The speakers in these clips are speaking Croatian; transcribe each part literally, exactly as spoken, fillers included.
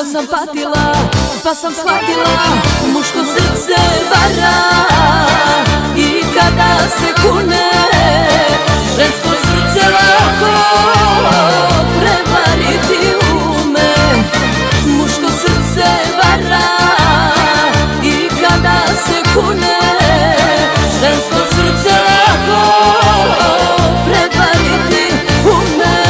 sam patila, pa sam shvatila, muško srce vara. I kada se kune, žensko srce lako prevariti ume. Muško srce vara. I kada se kune, žensko srce lako prevariti ume.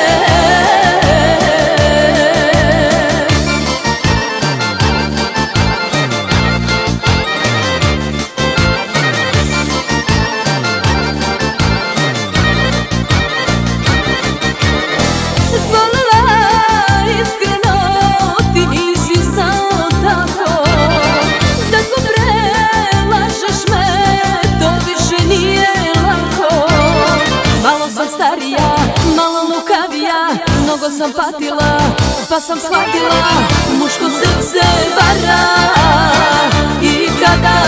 Malo lukavija, mnogo sam patila, pa sam shvatila, muško srce vara. I kada